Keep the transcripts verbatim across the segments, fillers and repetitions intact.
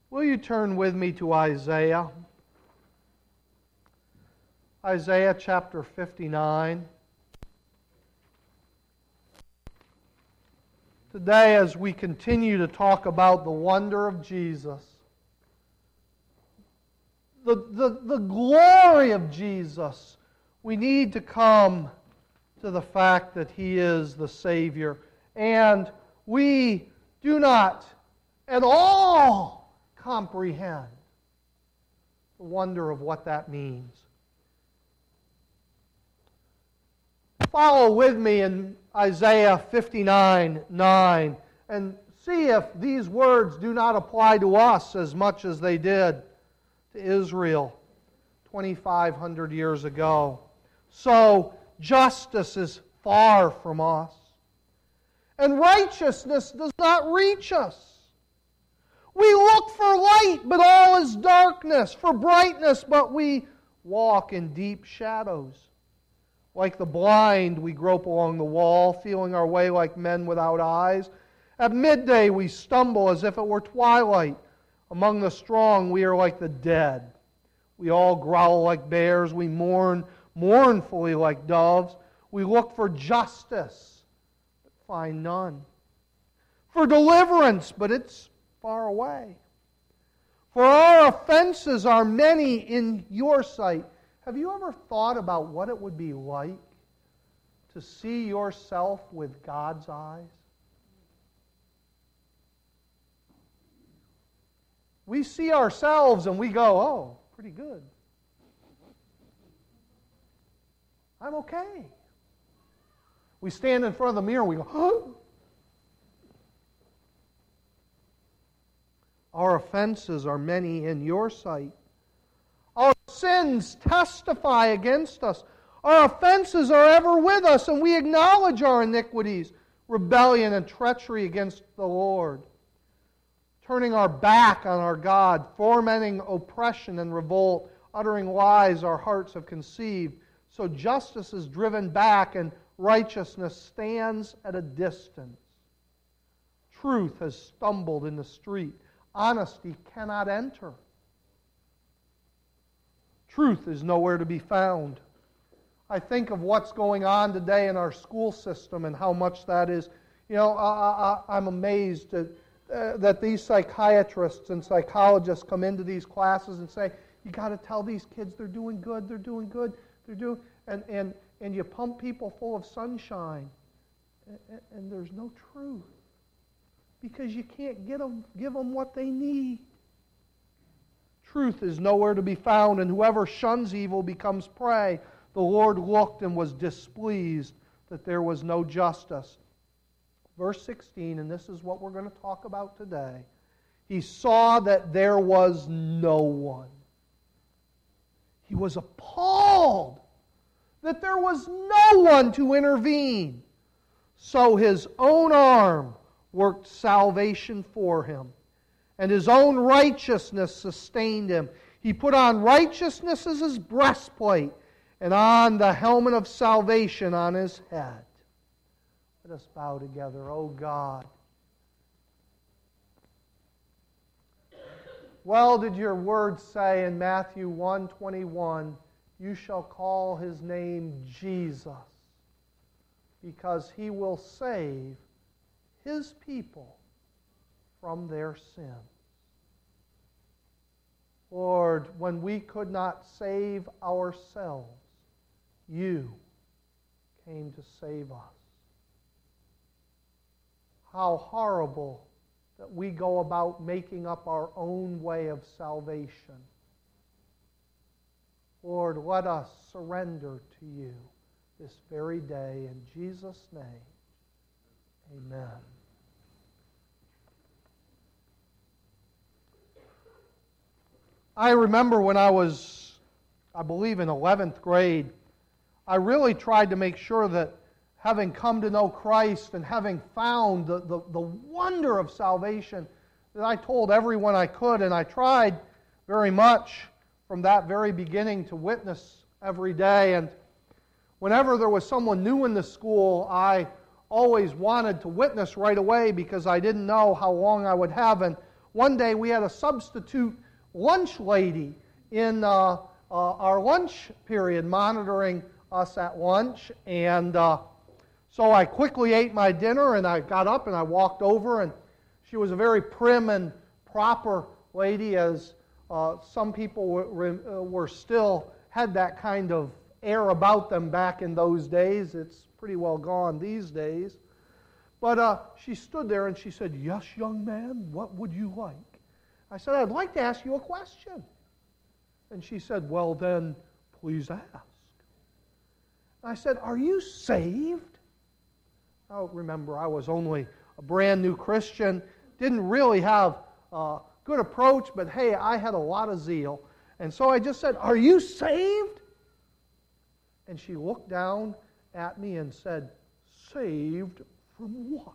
Will you turn with me to Isaiah? Isaiah chapter fifty-nine. Today, as we continue to talk about the wonder of Jesus, the, the, the glory of Jesus, we need to come to the fact that He is the Savior. And we do not at all comprehend the wonder of what that means. Follow with me in Isaiah fifty-nine nine and see if these words do not apply to us as much as they did to Israel twenty-five hundred years ago. So, justice is far from us, and righteousness does not reach us. We look for light, but all is darkness, for brightness, but we walk in deep shadows. Like the blind, we grope along the wall, feeling our way like men without eyes. At midday, we stumble as if it were twilight. Among the strong, we are like the dead. We all growl like bears. We mourn mournfully like doves. We look for justice, but find none. For deliverance, but it's far away. For our offenses are many in your sight. Have you ever thought about what it would be like to see yourself with God's eyes? We see ourselves and we go, oh, pretty good. I'm okay. We stand in front of the mirror and we go, oh. Our offenses are many in your sight. Our sins testify against us. Our offenses are ever with us, and we acknowledge our iniquities, rebellion and treachery against the Lord. Turning our back on our God, fomenting oppression and revolt, uttering lies our hearts have conceived. So justice is driven back, and righteousness stands at a distance. Truth has stumbled in the street. Honesty cannot enter. Truth is nowhere to be found. I think of what's going on today in our school system and how much that is. You know, I, I, I'm amazed at, uh, that these psychiatrists and psychologists come into these classes and say, you got to tell these kids they're doing good, they're doing good, they're doing, and and and you pump people full of sunshine, and, and there's no truth because you can't get them, give them what they need. Truth is nowhere to be found, and whoever shuns evil becomes prey. The Lord looked and was displeased that there was no justice. Verse sixteen, and this is what we're going to talk about today. He saw that there was no one. He was appalled that there was no one to intervene. So his own arm worked salvation for him, and his own righteousness sustained him. He put on righteousness as his breastplate, and on the helmet of salvation on his head. Let us bow together. Oh God, well did your word say in Matthew one twenty-one, you shall call his name Jesus, because he will save his people from their sins. Lord, when we could not save ourselves, you came to save us. How horrible that we go about making up our own way of salvation. Lord, let us surrender to you this very day. In Jesus' name, amen. I remember when I was, I believe, in eleventh grade, I really tried to make sure that having come to know Christ and having found the, the, the wonder of salvation, that I told everyone I could, and I tried very much from that very beginning to witness every day. And whenever there was someone new in the school, I always wanted to witness right away because I didn't know how long I would have. And one day we had a substitute lunch lady in uh, uh, our lunch period monitoring us at lunch, and uh, so I quickly ate my dinner, and I got up and I walked over, and she was a very prim and proper lady, as uh, some people were, were still had that kind of air about them back in those days. It's pretty well gone these days. But uh, she stood there and she said, "Yes, young man, what would you like?" I said, "I'd like to ask you a question." And she said, "Well then, please ask." I said, "Are you saved?" Oh, remember, I was only a brand new Christian, didn't really have a good approach, but hey, I had a lot of zeal. And so I just said, "Are you saved?" And she looked down at me and said, "Saved from what?"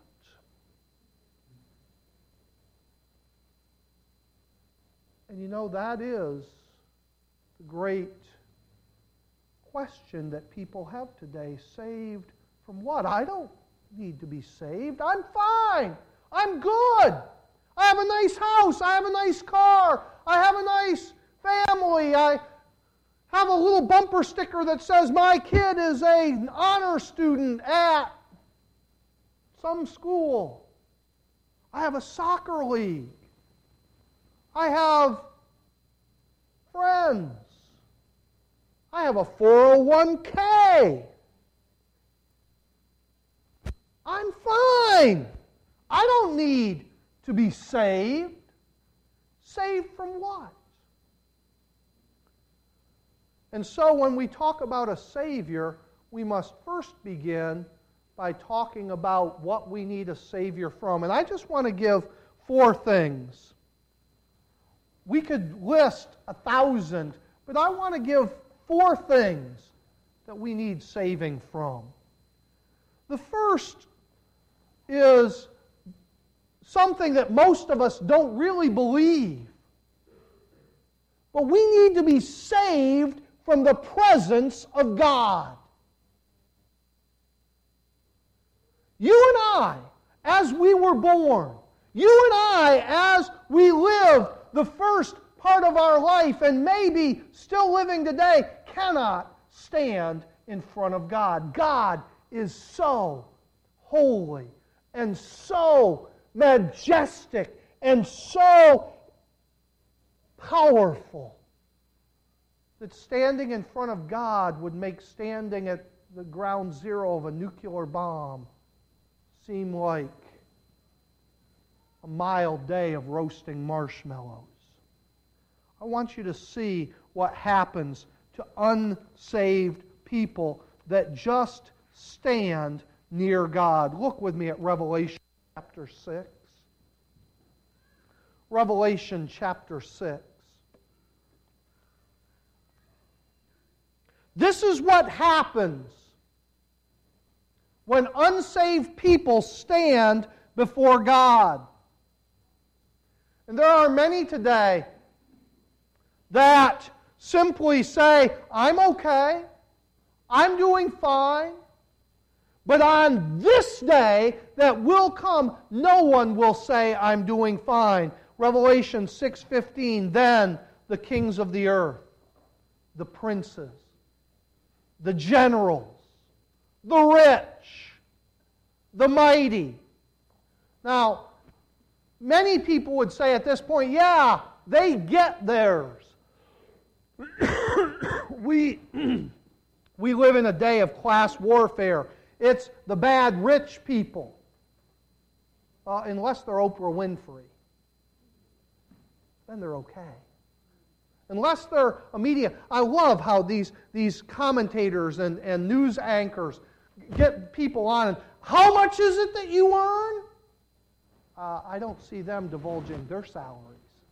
And you know, that is the great question that people have today. Saved from what? I don't need to be saved. I'm fine. I'm good. I have a nice house. I have a nice car. I have a nice family. I have a little bumper sticker that says my kid is an honor student at some school. I have a soccer league. I have friends. I have a four oh one k. I'm fine. I don't need to be saved. Saved from what? And so when we talk about a Savior, we must first begin by talking about what we need a Savior from. And I just want to give four things. We could list a thousand, but I want to give four things that we need saving from. The first is something that most of us don't really believe. But we need to be saved from the presence of God. You and I, as we were born, you and I, as we lived the first part of our life, and maybe still living today, cannot stand in front of God. God is so holy and so majestic and so powerful that standing in front of God would make standing at the ground zero of a nuclear bomb seem like a mild day of roasting marshmallows. I want you to see what happens to unsaved people that just stand near God. Look with me at Revelation chapter six. Revelation chapter six. This is what happens when unsaved people stand before God. And there are many today that simply say, "I'm okay, I'm doing fine, but on this day that will come, no one will say, 'I'm doing fine.'" Revelation six fifteen, "Then the kings of the earth, the princes, the generals, the rich, the mighty." Now, many people would say at this point, yeah, they get theirs. we, we live in a day of class warfare. It's the bad rich people. Uh, unless they're Oprah Winfrey. Then they're okay. Unless they're a media. I love how these, these commentators and, and news anchors get people on. And, "How much is it that you earn?" Uh, I don't see them divulging their salaries.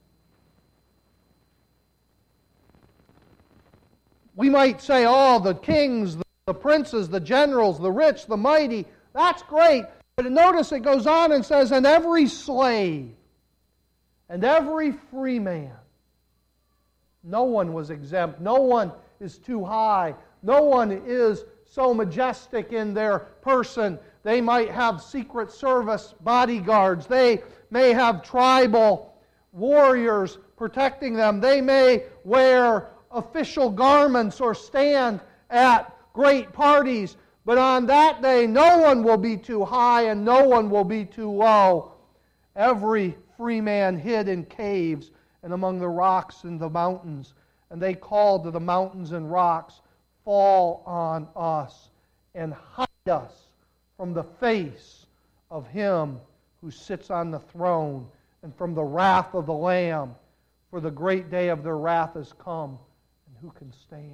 We might say, "Oh, the kings, the, the princes, the generals, the rich, the mighty." That's great. But notice it goes on and says, "And every slave and every free man." No one was exempt. No one is too high. No one is so majestic in their person. They might have Secret Service bodyguards. They may have tribal warriors protecting them. They may wear official garments or stand at great parties, but on that day no one will be too high and no one will be too low. Every free man hid in caves and among the rocks and the mountains, and they called to the mountains and rocks, "Fall on us and hide us from the face of Him who sits on the throne and from the wrath of the Lamb, for the great day of their wrath has come, and who can stand?"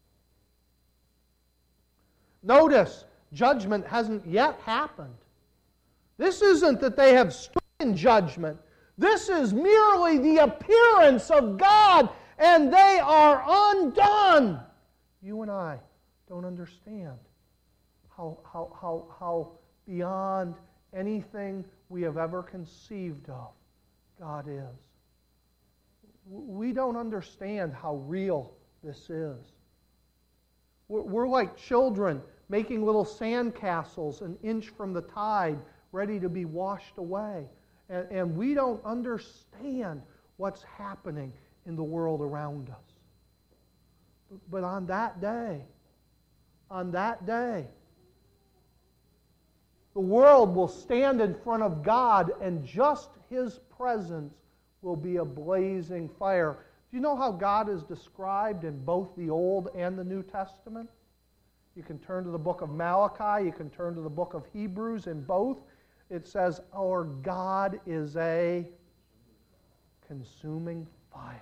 Notice, judgment hasn't yet happened. This isn't that they have stood in judgment. This is merely the appearance of God, and they are undone. You and I don't understand how, how, how, how beyond anything we have ever conceived of God is. We don't understand how real this is. We're like children making little sand castles an inch from the tide, ready to be washed away. And, and we don't understand what's happening in the world around us. But on that day, on that day, the world will stand in front of God, and just His presence will be a blazing fire. Do you know how God is described in both the Old and the New Testament? You can turn to the book of Malachi, you can turn to the book of Hebrews. In both, it says, our God is a consuming fire.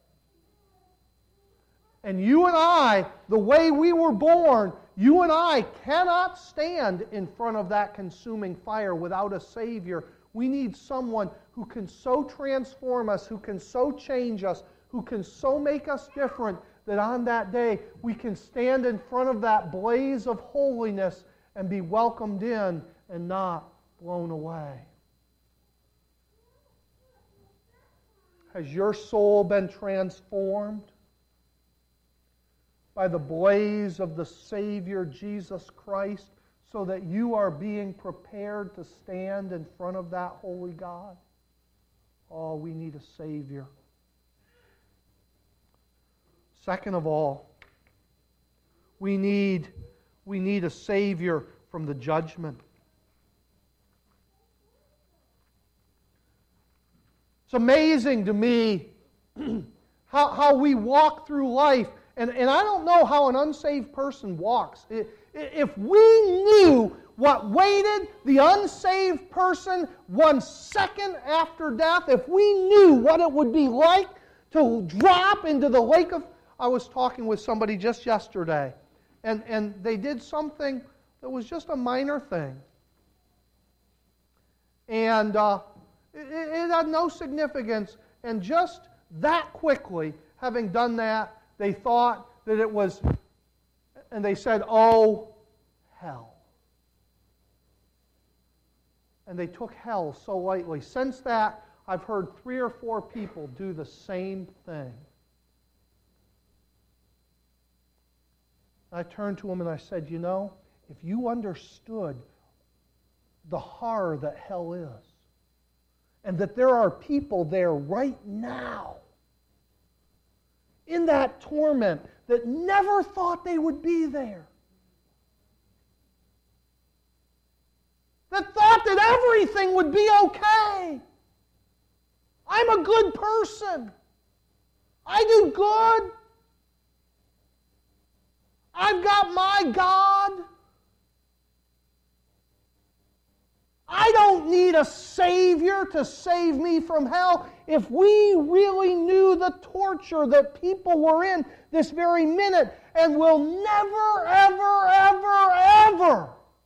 And you and I, the way we were born, you and I cannot stand in front of that consuming fire without a Savior. We need someone who can so transform us, who can so change us, who can so make us different, that on that day we can stand in front of that blaze of holiness and be welcomed in and not blown away. Has your soul been transformed by the blaze of the Savior Jesus Christ, so that you are being prepared to stand in front of that holy God? Oh, we need a Savior. Second of all, we need, we need a Savior from the judgment. It's amazing to me how, how we walk through life, and, and I don't know how an unsaved person walks. If we knew what waited the unsaved person one second after death, if we knew what it would be like to drop into the lake of... I was talking with somebody just yesterday, and, and they did something that was just a minor thing. And uh, it, it had no significance, and just that quickly, having done that, they thought that it was, and they said, "Oh, hell." And they took hell so lightly. Since that, I've heard three or four people do the same thing. I turned to him and I said, you know, if you understood the horror that hell is, and that there are people there right now in that torment that never thought they would be there, that thought that everything would be okay. I'm a good person. I do good. I've got my God. I don't need a Savior to save me from hell. If we really knew the torture that people were in this very minute, and will never, ever, ever, ever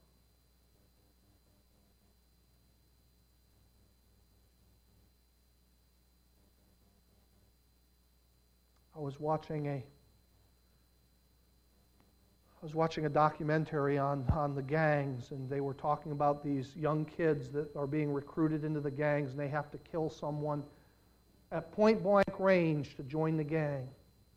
I was watching a I was watching a documentary on, on the gangs, and they were talking about these young kids that are being recruited into the gangs, and they have to kill someone at point-blank range to join the gang.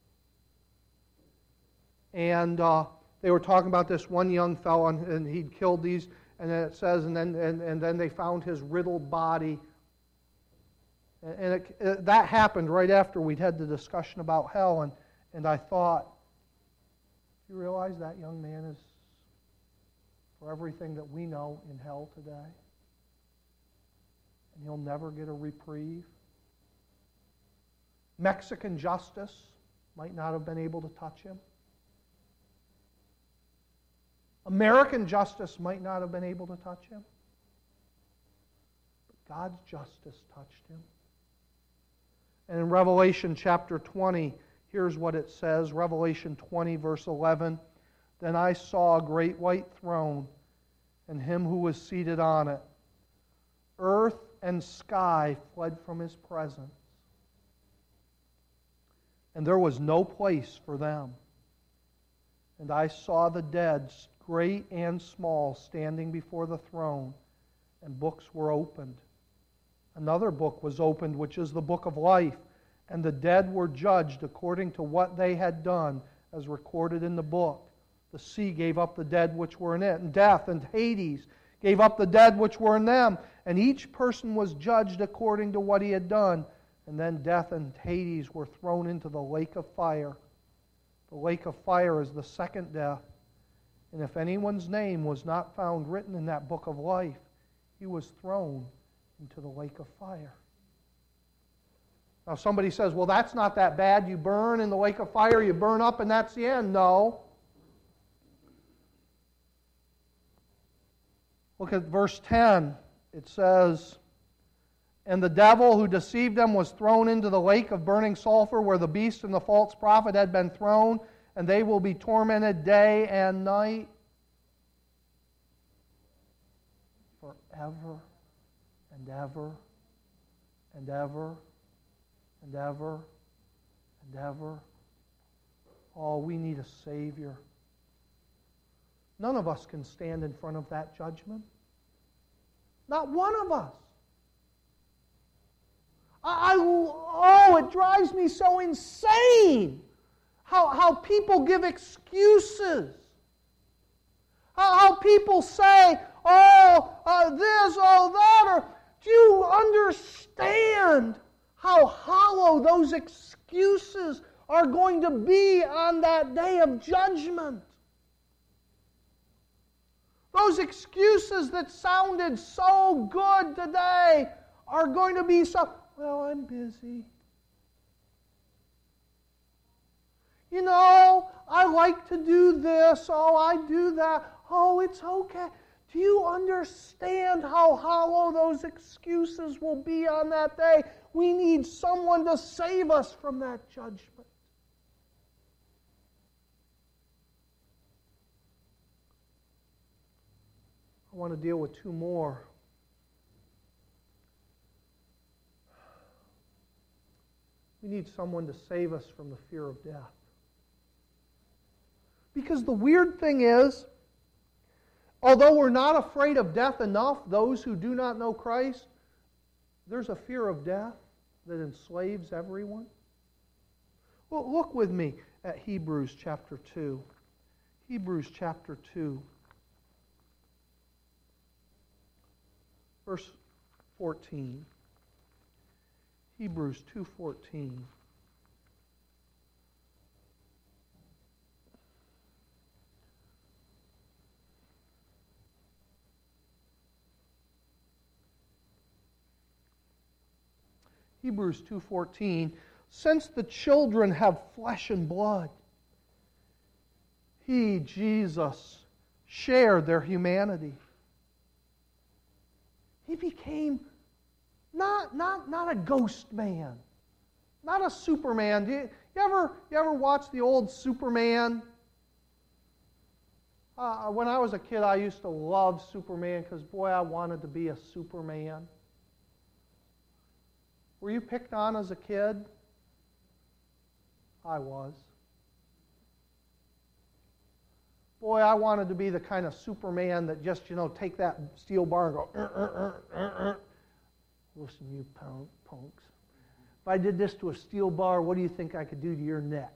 And uh, they were talking about this one young fellow, and, and he'd killed these, and then it says, and then, and, and then they found his riddled body And it, it, that happened right after we'd had the discussion about hell, and, and I thought, do you realize that young man is for everything that we know in hell today? And he'll never get a reprieve. Mexican justice might not have been able to touch him. American justice might not have been able to touch him. But God's justice touched him. And in Revelation chapter twenty, here's what it says. Revelation twenty, verse eleven. Then I saw a great white throne, and him who was seated on it. Earth and sky fled from his presence, and there was no place for them. And I saw the dead, great and small, standing before the throne, and books were opened. Another book was opened, which is the book of life, and the dead were judged according to what they had done, as recorded in the book. The sea gave up the dead which were in it, and death and Hades gave up the dead which were in them, and each person was judged according to what he had done. And then death and Hades were thrown into the lake of fire. The lake of fire is the second death. And if anyone's name was not found written in that book of life, he was thrown into the lake of fire. Now somebody says, well, that's not that bad. You burn in the lake of fire, you burn up, and that's the end. No. Look at verse ten. It says, and the devil who deceived them was thrown into the lake of burning sulfur, where the beast and the false prophet had been thrown, and they will be tormented day and night forever and ever and ever and ever and ever. Oh, we need a Savior. None of us can stand in front of that judgment. Not one of us. I, I oh, it drives me so insane how, how people give excuses. How, how people say, oh, uh, this, oh, that, or do you understand how hollow those excuses are going to be on that day of judgment? Those excuses that sounded so good today are going to be so, well, I'm busy. You know, I like to do this. Oh, I do that. Oh, it's okay. Do you understand how hollow those excuses will be on that day? We need someone to save us from that judgment. I want to deal with two more. We need someone to save us from the fear of death. Because the weird thing is, although we're not afraid of death enough, those who do not know Christ, there's a fear of death that enslaves everyone. Well, look with me at Hebrews chapter two. Hebrews chapter two. Verse fourteen. Hebrews two fourteen. Hebrews two fourteen. Since the children have flesh and blood, He, Jesus, shared their humanity. He became not, not, not a ghost man, not a Superman. Do you, you, ever, you ever watch the old Superman? Uh, when I was a kid, I used to love Superman because, boy, I wanted to be a Superman. Were you picked on as a kid? I was. Boy, I wanted to be the kind of Superman that just, you know, take that steel bar and go, er, er, er, er, er. Listen, you punks. If I did this to a steel bar, what do you think I could do to your neck?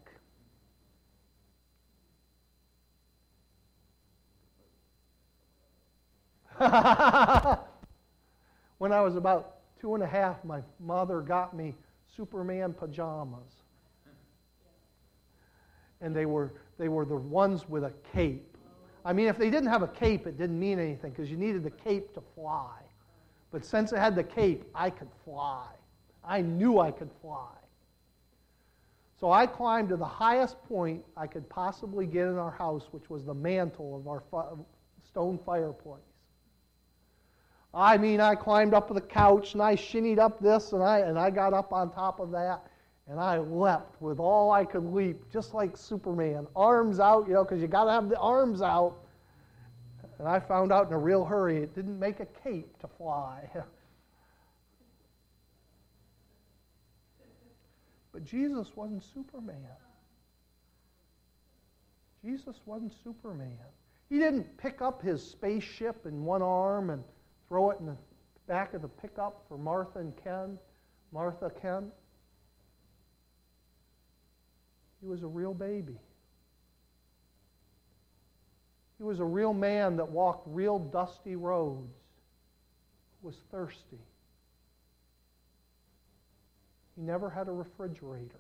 When I was about two and a half, my mother got me Superman pajamas. And they were they were the ones with a cape. I mean, if they didn't have a cape, it didn't mean anything because you needed the cape to fly. But since it had the cape, I could fly. I knew I could fly. So I climbed to the highest point I could possibly get in our house, which was the mantle of our fi- stone fireplace. I mean, I climbed up to the couch, and I shinnied up this, and I, and I got up on top of that, and I leapt with all I could leap, just like Superman. Arms out, you know, because you got to have the arms out. And I found out in a real hurry it didn't make a cape to fly. But Jesus wasn't Superman. Jesus wasn't Superman. He didn't pick up his spaceship in one arm and throw it in the back of the pickup for Martha and Ken, Martha Ken. He was a real baby. He was a real man that walked real dusty roads, was thirsty. He never had a refrigerator.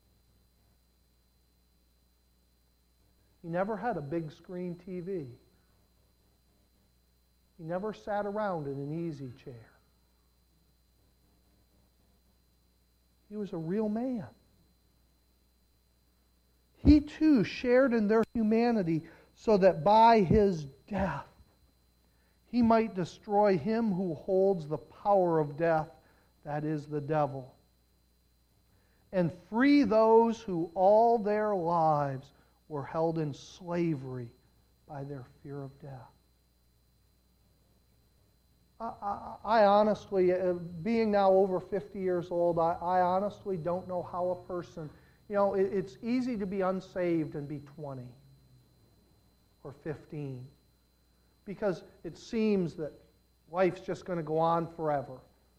He never had a big screen T V. He never sat around in an easy chair. He was a real man. He too shared in their humanity so that by his death he might destroy him who holds the power of death, that is the devil, and free those who all their lives were held in slavery by their fear of death. I, I, I honestly, uh, being now over fifty years old, I, I honestly don't know how a person, you know, it, it's easy to be unsaved and be twenty or fifteen because it seems that life's just going to go on forever.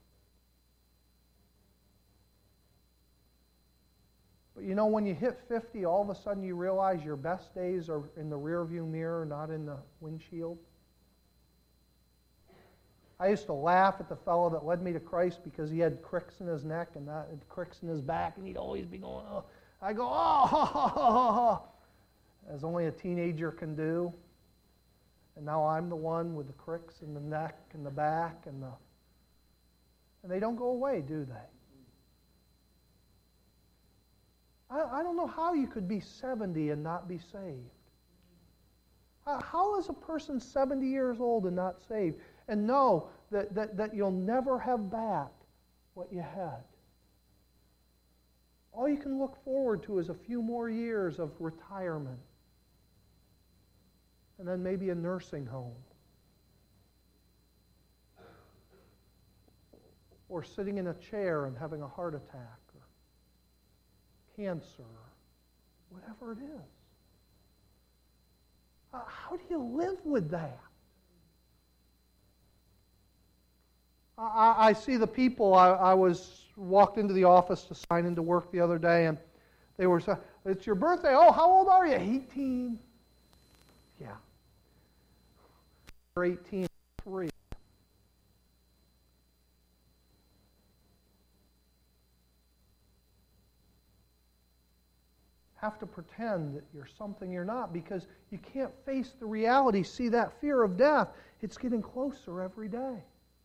But you know, when you hit fifty, all of a sudden you realize your best days are in the rearview mirror, not in the windshield. I used to laugh at the fellow that led me to Christ because he had cricks in his neck and not, cricks in his back, and he'd always be going, oh. I go, oh, ha, ha, ha, ha, as only a teenager can do. And now I'm the one with the cricks in the neck and the back, and the, and they don't go away, do they? I, I don't know how you could be seventy and not be saved. How, how is a person seventy years old and not saved? And know that, that, that you'll never have back what you had. All you can look forward to is a few more years of retirement. And then maybe a nursing home. Or sitting in a chair and having a heart attack. Or cancer. Or whatever it is. Uh, how do you live with that? I, I see the people. I, I was walked into the office to sign into work the other day, and they were saying, "It's your birthday. Oh, how old are you? eighteen." Yeah. You're eighteen, three. Have to pretend that you're something you're not because you can't face the reality. See, that fear of death, it's getting closer every day.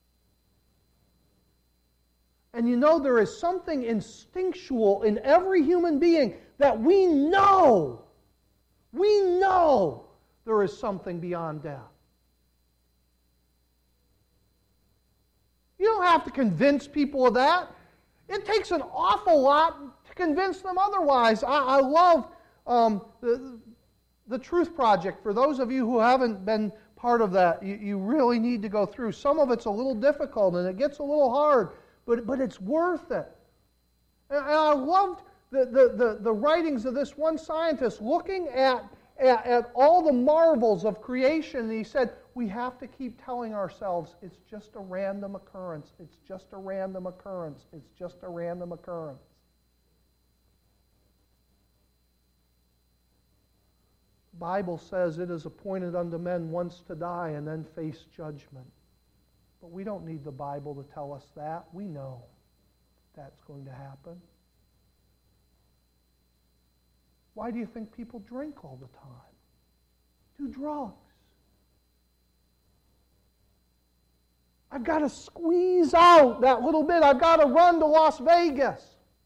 And you know, there is something instinctual in every human being that we know, we know there is something beyond death. You don't have to convince people of that. It takes an awful lot to convince them otherwise. I, I love um, the, the Truth Project. For those of you who haven't been part of that, you, you really need to go through. Some of it's a little difficult and it gets a little hard. But, but it's worth it. And I loved the, the, the, the writings of this one scientist looking at, at, at all the marvels of creation. And he said, we have to keep telling ourselves, it's just a random occurrence. It's just a random occurrence. It's just a random occurrence. The Bible says it is appointed unto men once to die and then face judgment. But we don't need the Bible to tell us that. We know that's going to happen. Why do you think people drink all the time? Do drugs? I've got to squeeze out that little bit. I've got to run to Las Vegas.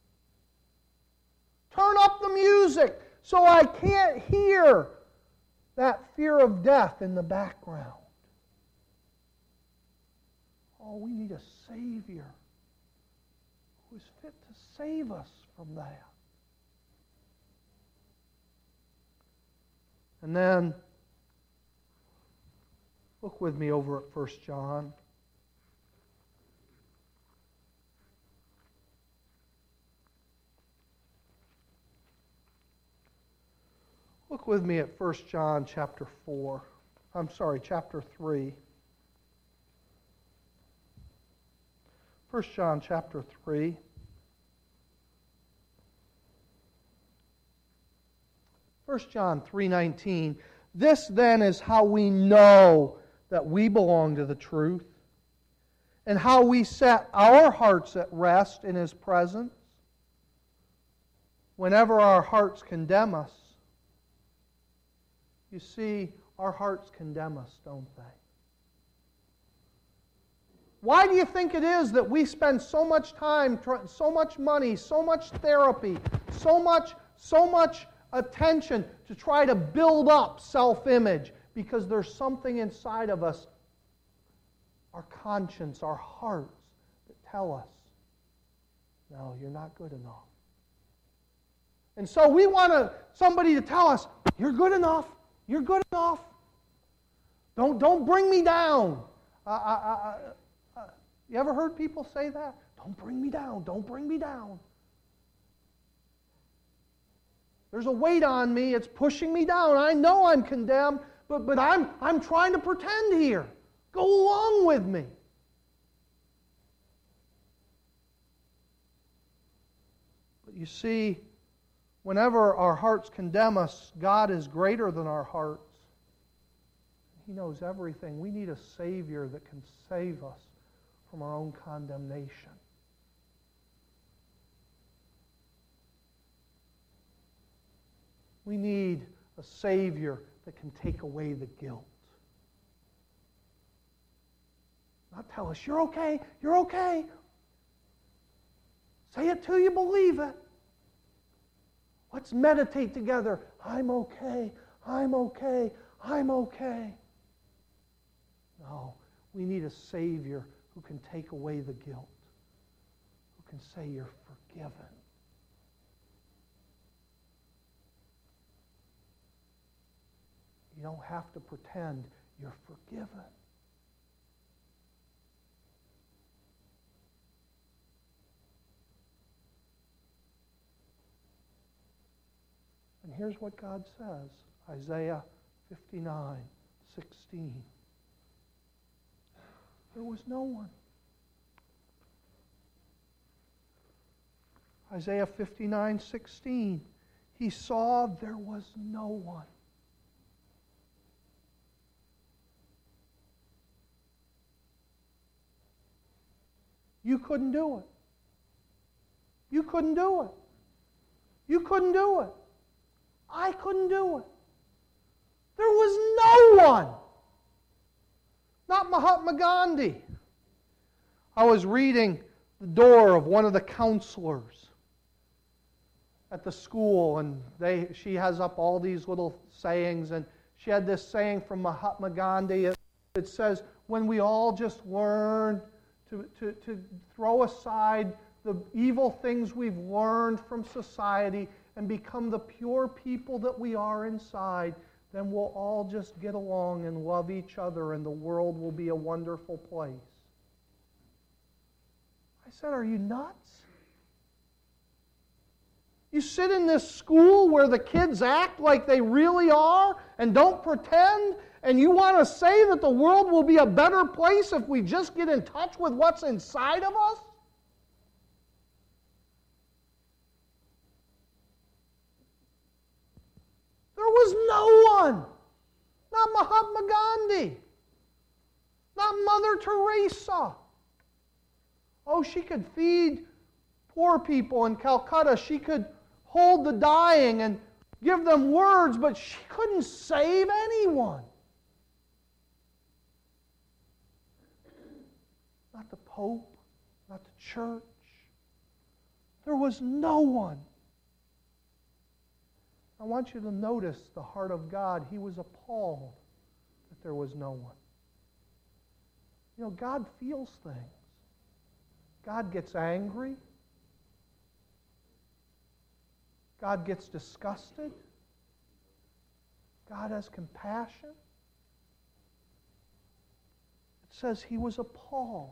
Turn up the music so I can't hear that fear of death in the background. Oh, we need a Savior who is fit to save us from that. And then, look with me over at First John. Look with me at First John chapter four. I'm sorry, chapter three. First John chapter three. First John three nineteen. This then is how we know that we belong to the truth, and how we set our hearts at rest in His presence. Whenever our hearts condemn us, you see, our hearts condemn us, don't they? Why do you think it is that we spend so much time, so much money, so much therapy, so much, so much attention to try to build up self-image? Because there's something inside of us, our conscience, our hearts, that tell us, no, you're not good enough. And so we want to, somebody to tell us, you're good enough, you're good enough. Don't, don't bring me down. I, I, I, I, you ever heard people say that? Don't bring me down, don't bring me down. There's a weight on me, it's pushing me down. I know I'm condemned, but, but I'm, I'm trying to pretend here. Go along with me. But you see, whenever our hearts condemn us, God is greater than our hearts. He knows everything. We need a Savior that can save us from our own condemnation. We need a Savior that can take away the guilt. Not tell us, you're okay, you're okay. Say it till you believe it. Let's meditate together. I'm okay, I'm okay, I'm okay. No, we need a Savior who can take away the guilt, who can say you're forgiven. You don't have to pretend you're forgiven. And here's what God says, Isaiah fifty-nine sixteen. There was no one. Isaiah fifty-nine sixteen. He saw there was no one. You couldn't do it. You couldn't do it. You couldn't do it. I couldn't do it. There was no one. Not Mahatma Gandhi. I was reading the door of one of the counselors at the school, and they she has up all these little sayings, and she had this saying from Mahatma Gandhi. It, it says, when we all just learn to, to, to throw aside the evil things we've learned from society and become the pure people that we are inside, then we'll all just get along and love each other, and the world will be a wonderful place. I said, are you nuts? You sit in this school where the kids act like they really are and don't pretend, and you want to say that the world will be a better place if we just get in touch with what's inside of us? There was no one. Not Mahatma Gandhi. Not Mother Teresa. Oh, she could feed poor people in Calcutta. She could hold the dying and give them words, but she couldn't save anyone. Not the Pope, not the church. There was no one. I want you to notice the heart of God. He was appalled that there was no one. You know, God feels things. God gets angry. God gets disgusted. God has compassion. It says he was appalled.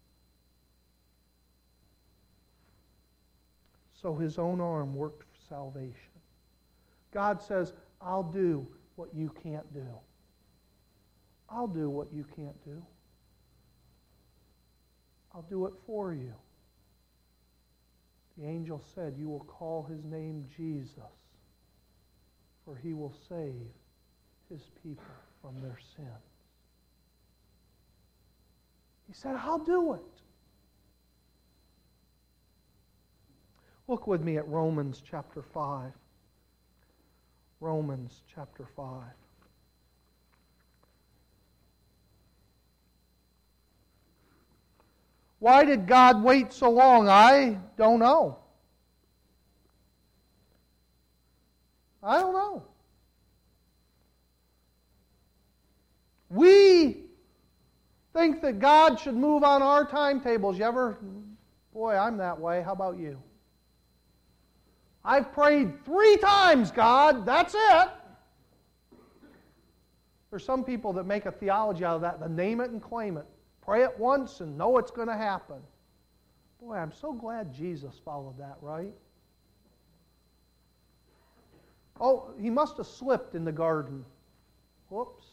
So his own arm worked for salvation. God says, I'll do what you can't do. I'll do what you can't do. I'll do it for you. The angel said, you will call his name Jesus, for he will save his people from their sins. He said, I'll do it. Look with me at Romans chapter five. Romans chapter five. Why did God wait so long? I don't know. I don't know. We think that God should move on our timetables. You ever? Boy, I'm that way. How about you? I've prayed three times, God. That's it. There's some people that make a theology out of that. They name it and claim it. Pray it once and know it's going to happen. Boy, I'm so glad Jesus followed that, right? Oh, he must have slipped in the garden. Whoops.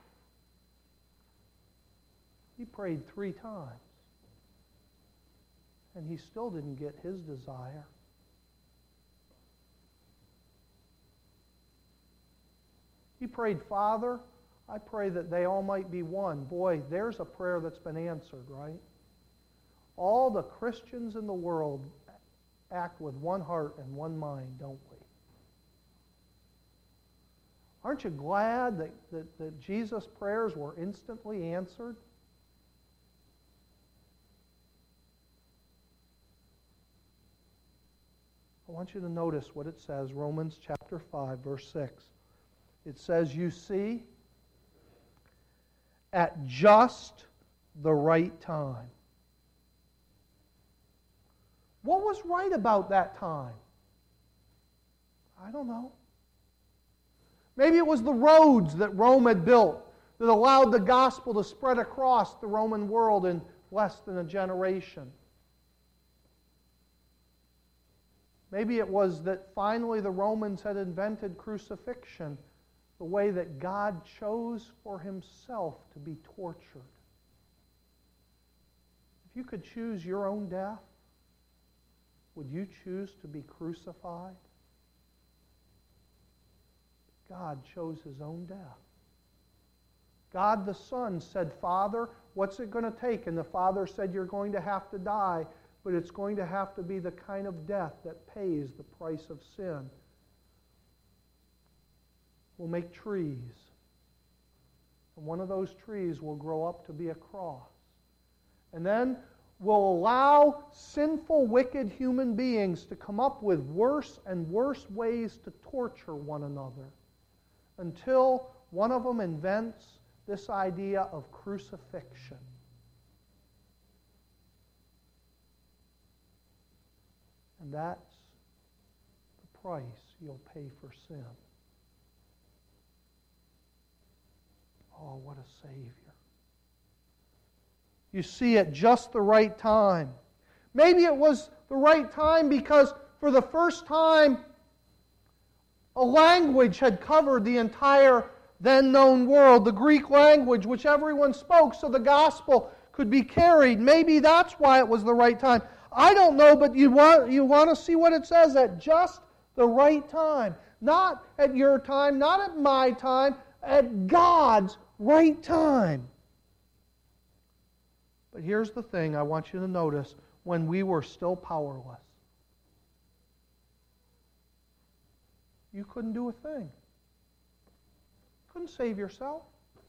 He prayed three times. And he still didn't get his desire. He prayed, Father, I pray that they all might be one. Boy, there's a prayer that's been answered, right? All the Christians in the world act with one heart and one mind, don't we? Aren't you glad that, that, that Jesus' prayers were instantly answered? I want you to notice what it says, Romans chapter five, verse six. It says, you see, at just the right time. What was right about that time? I don't know. Maybe it was the roads that Rome had built that allowed the gospel to spread across the Roman world in less than a generation. Maybe it was that finally the Romans had invented crucifixion, the way that God chose for himself to be tortured. If you could choose your own death, would you choose to be crucified? God chose his own death. God the Son said, Father, what's it going to take? And the Father said, you're going to have to die, but it's going to have to be the kind of death that pays the price of sin. We'll make trees. And one of those trees will grow up to be a cross. And then we'll allow sinful, wicked human beings to come up with worse and worse ways to torture one another until one of them invents this idea of crucifixion. And that's the price you'll pay for sin. Oh, what a Savior. You see, at just the right time. Maybe it was the right time because for the first time, a language had covered the entire then known world, the Greek language, which everyone spoke, so the gospel could be carried. Maybe that's why it was the right time. I don't know, but you want, you want to see what it says, at just the right time. Not at your time, not at my time, at God's right time. But here's the thing I want you to notice. When we were still powerless, you couldn't do a thing. Couldn't save yourself.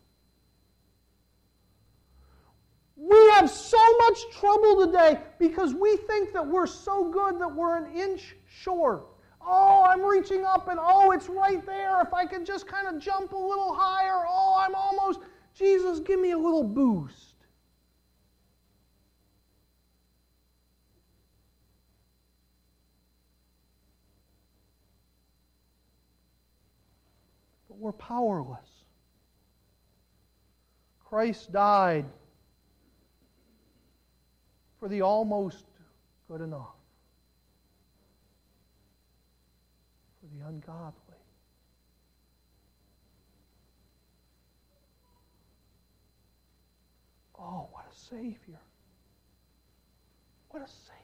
We have so much trouble today because we think that we're so good that we're an inch short. Oh, I'm reaching up and oh, it's right there. If I could just kind of jump a little higher, oh, I'm almost, Jesus, give me a little boost. But we're powerless. Christ died for the almost good enough. For the ungodly. Oh, what a Savior. What a Savior.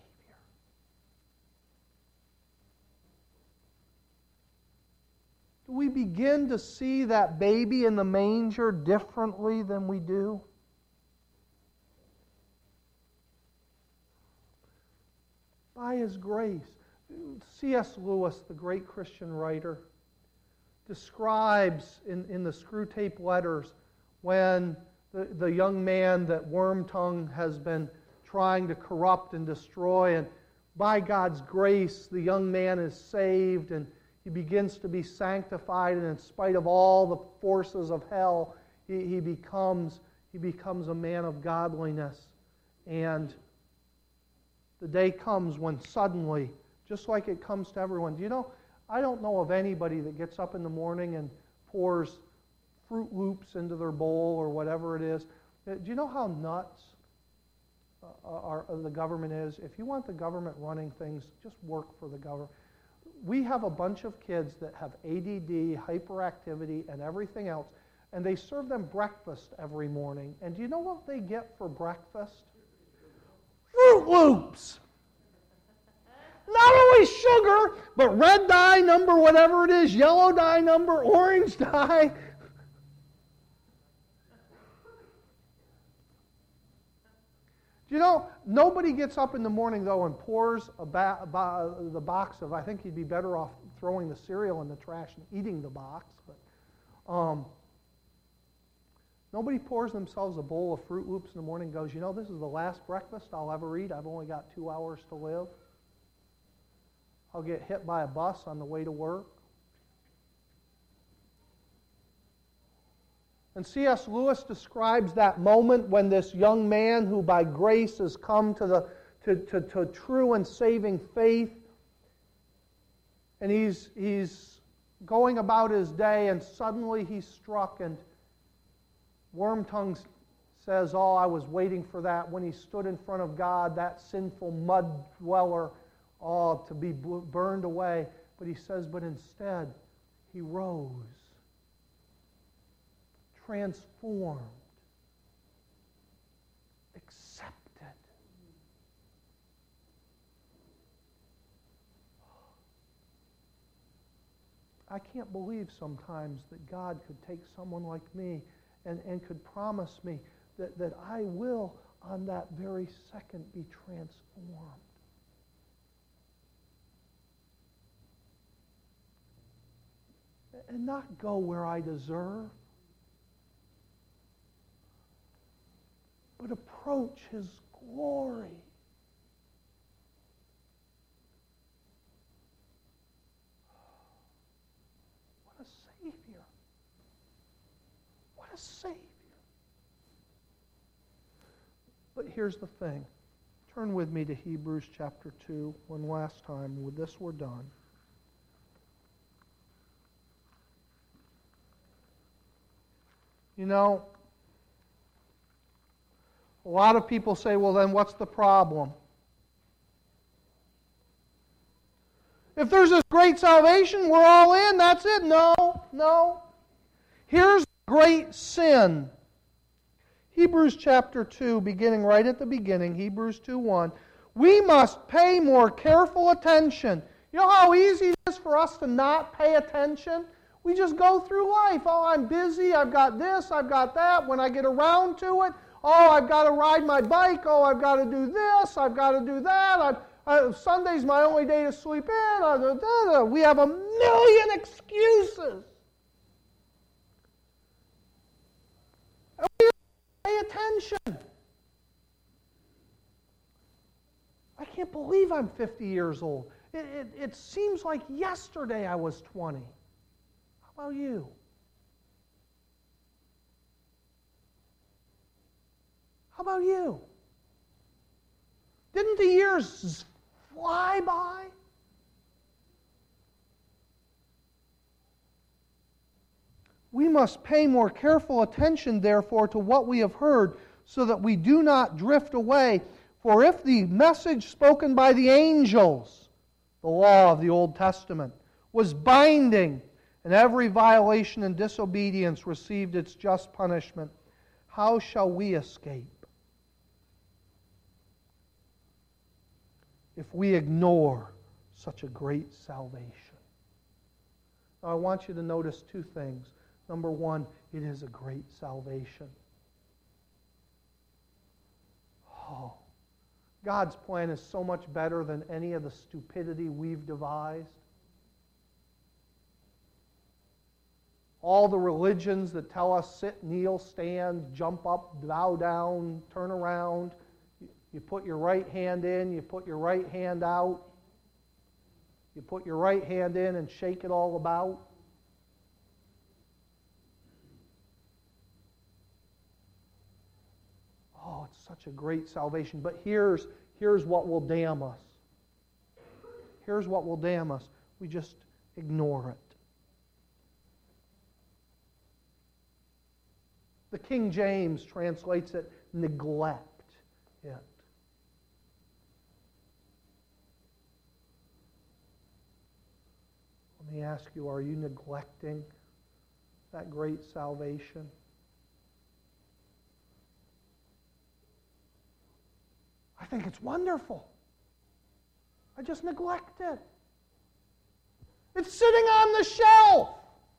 Do we begin to see that baby in the manger differently than we do? By His grace. C S Lewis, the great Christian writer, describes in, in the Screwtape Letters when the, the young man that Wormtongue has been trying to corrupt and destroy, and by God's grace, the young man is saved and he begins to be sanctified, and in spite of all the forces of hell, he, he becomes he becomes a man of godliness. And the day comes when suddenly, just like it comes to everyone, do you know, I don't know of anybody that gets up in the morning and pours Fruit Loops into their bowl or whatever it is. Do you know how nuts uh, our, the government is? If you want the government running things, just work for the government. We have a bunch of kids that have A D D, hyperactivity, and everything else, and they serve them breakfast every morning. And do you know what they get for breakfast? Fruit Loops! Not only sugar, but red dye number, whatever it is, yellow dye number, orange dye. Do you know, nobody gets up in the morning, though, and pours a ba- ba- the box of, I think you'd be better off throwing the cereal in the trash and eating the box. But um, nobody pours themselves a bowl of Fruit Loops in the morning and goes, you know, this is the last breakfast I'll ever eat. I've only got two hours to live. I'll get hit by a bus on the way to work. And C S Lewis describes that moment when this young man who by grace has come to the to, to, to true and saving faith, and he's he's going about his day, and suddenly he's struck, and Wormtongue says, oh, I was waiting for that when he stood in front of God, that sinful mud dweller, oh, to be burned away. But he says, but instead, he rose. Transformed, accepted. I can't believe sometimes that God could take someone like me and, and could promise me that, that I will, on that very second, be transformed. And not go where I deserve, but approach His glory. What a Savior. What a Savior. But here's the thing. Turn with me to Hebrews chapter two, one last time. With this, we're done. You know, a lot of people say, well, then what's the problem? If there's this great salvation, we're all in, that's it. No, no. Here's great sin. Hebrews chapter two, beginning right at the beginning, Hebrews two one. We must pay more careful attention. You know how easy it is for us to not pay attention? We just go through life. Oh, I'm busy, I've got this, I've got that. When I get around to it, Oh, I've got to ride my bike. Oh, I've got to do this. I've got to do that. I, I, Sunday's my only day to sleep in. Uh, da, da, da. We have a million excuses. And we don't pay attention. I can't believe I'm fifty years old. It, it, it seems like yesterday I was twenty. How about you? How about you? Didn't the years fly by? We must pay more careful attention, therefore, to what we have heard, so that we do not drift away. For if the message spoken by the angels, the law of the Old Testament, was binding, and every violation and disobedience received its just punishment, how shall we escape if we ignore such a great salvation? Now, I want you to notice two things. Number one, it is a great salvation. Oh, God's plan is so much better than any of the stupidity we've devised. All the religions that tell us sit, kneel, stand, jump up, bow down, turn around. You put your right hand in, you put your right hand out. You put your right hand in and shake it all about. Oh, it's such a great salvation. But here's, here's what will damn us. Here's what will damn us. We just ignore it. The King James translates it, neglect it. Let me ask you, are you neglecting that great salvation? I think it's wonderful. I just neglect it. It's sitting on the shelf.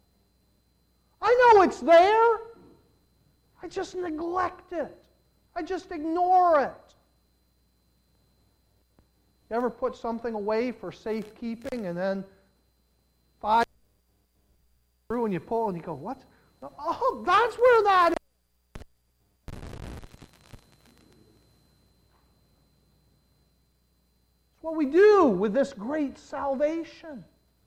I know it's there. I just neglect it. I just ignore it. You ever put something away for safekeeping and then five through and you pull and you go, what? Oh, that's where that is. It's what we do with this great salvation.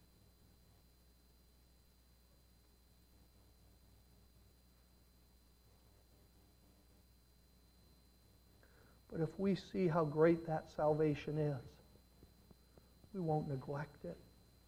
But if we see how great that salvation is, we won't neglect it.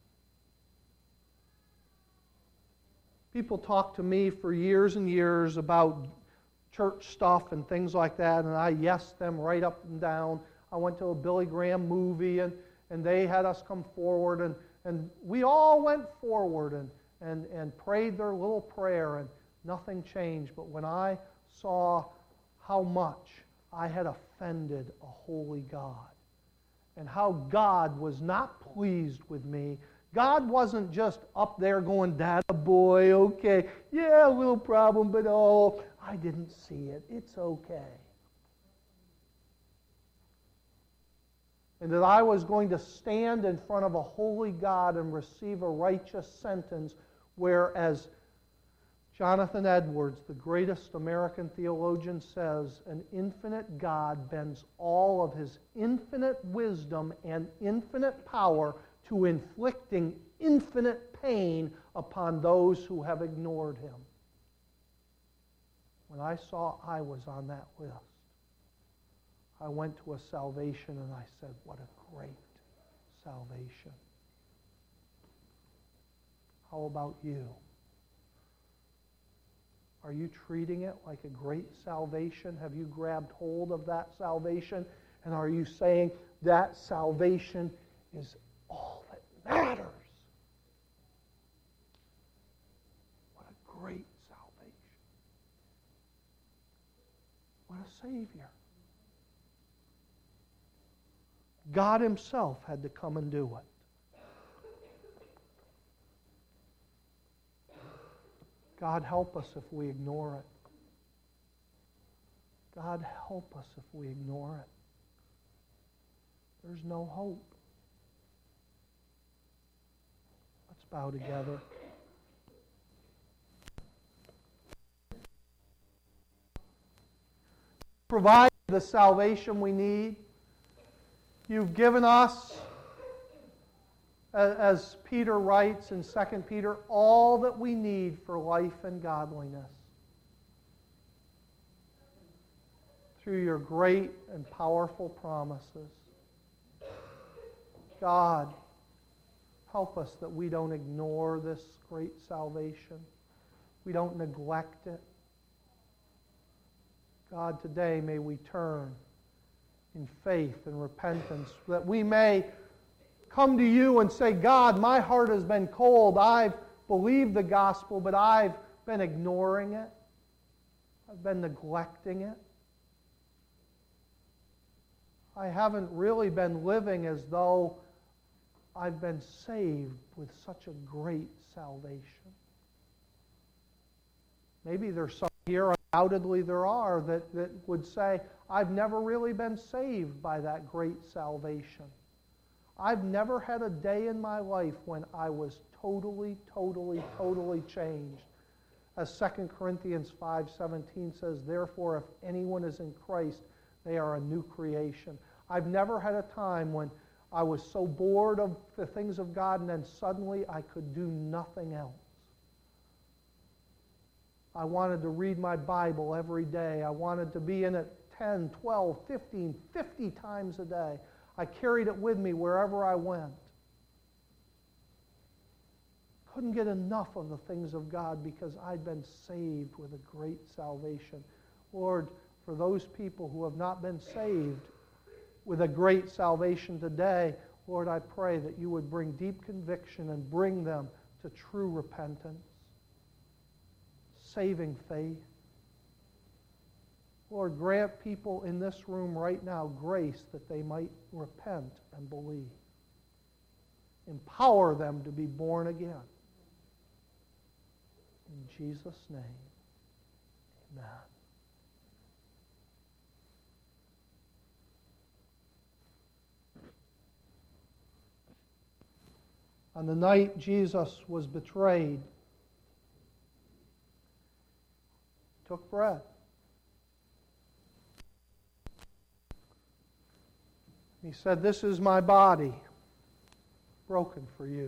People talk to me for years and years about church stuff and things like that, and I yes them right up and down. I went to a Billy Graham movie, and, and they had us come forward, and, and we all went forward and, and, and prayed their little prayer, and nothing changed. But when I saw how much I had offended a holy God, and how God was not pleased with me. God wasn't just up there going, "Dada boy, okay, yeah, a little problem, but oh, I didn't see it. It's okay." And that I was going to stand in front of a holy God and receive a righteous sentence, whereas Jonathan Edwards, the greatest American theologian, says, an infinite God bends all of his infinite wisdom and infinite power to inflicting infinite pain upon those who have ignored him. When I saw I was on that list, I went to a salvation and I said, what a great salvation. How about you? Are you treating it like a great salvation? Have you grabbed hold of that salvation? And are you saying that salvation is all that matters? What a great salvation. What a Savior. God Himself had to come and do it. God help us if we ignore it. God, help us if we ignore it. There's no hope. Let's bow together. Provide the salvation we need. You've given us, as Peter writes in Second Peter, all that we need for life and godliness. Through your great and powerful promises. God, help us that we don't ignore this great salvation. We don't neglect it. God, today may we turn in faith and repentance, that we may come to you and say, God, my heart has been cold. I've believed the gospel, but I've been ignoring it. I've been neglecting it. I haven't really been living as though I've been saved with such a great salvation. Maybe there's some here, undoubtedly there are, that, that would say, I've never really been saved by that great salvation. I've never had a day in my life when I was totally, totally, totally changed. As Second Corinthians five seventeen says, therefore, if anyone is in Christ, they are a new creation. I've never had a time when I was so bored of the things of God and then suddenly I could do nothing else. I wanted to read my Bible every day. I wanted to be in it ten, twelve, fifteen, fifty times a day. I carried it with me wherever I went. Couldn't get enough of the things of God because I'd been saved with a great salvation. Lord, for those people who have not been saved with a great salvation today, Lord, I pray that you would bring deep conviction and bring them to true repentance, saving faith. Lord, grant people in this room right now grace that they might repent and believe. Empower them to be born again. In Jesus' name, amen. On the night Jesus was betrayed, he took bread. He said, "This is my body, broken for you."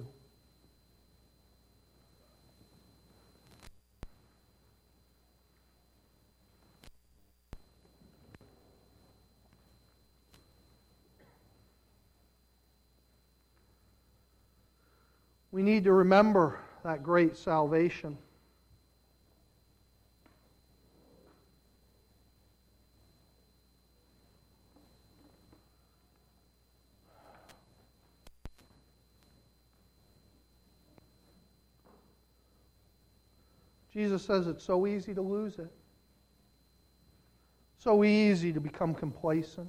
We need to remember that great salvation. Jesus says it's so easy to lose it. So easy to become complacent.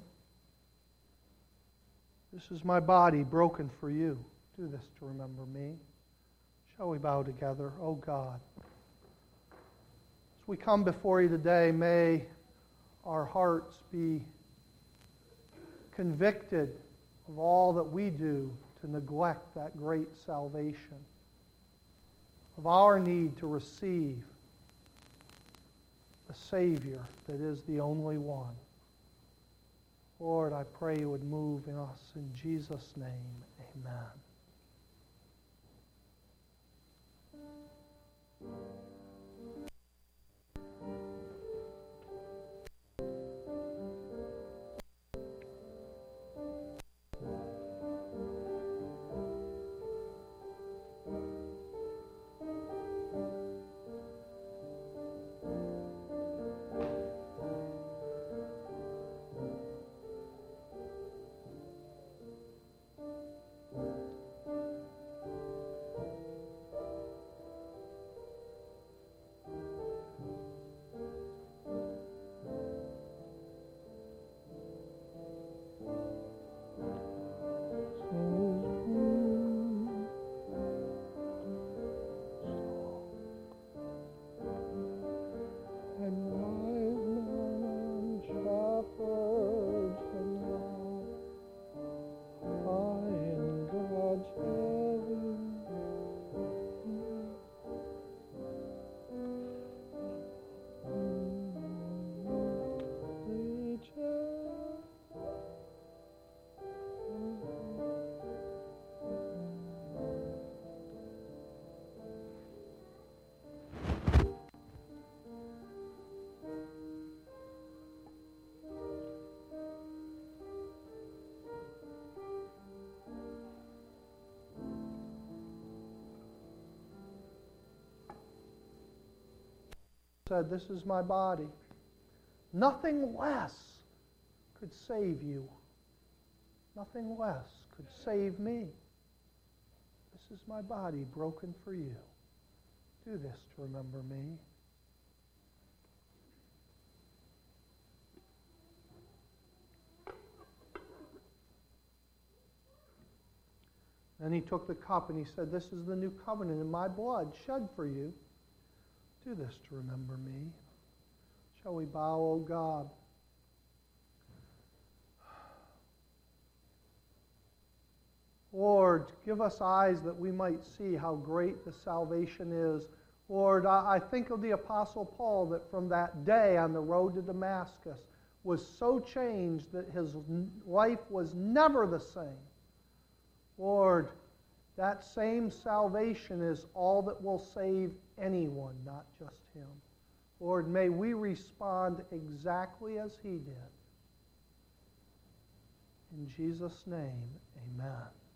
This is my body broken for you. Do this to remember me. Shall we bow together? Oh God, as we come before you today, may our hearts be convicted of all that we do to neglect that great salvation, of our need to receive a Savior that is the only one. Lord, I pray you would move in us. In Jesus' name, amen. said, "This is my body." Nothing less could save you. Nothing less could save me. This is my body broken for you. Do this to remember me. Then he took the cup and he said, "This is the new covenant in my blood shed for you. Do this to remember me." Shall we bow, O God? Lord, give us eyes that we might see how great the salvation is. Lord, I think of the Apostle Paul that from that day on the road to Damascus was so changed that his life was never the same. Lord, that same salvation is all that will save anyone, not just him. Lord, may we respond exactly as he did. In Jesus' name, amen.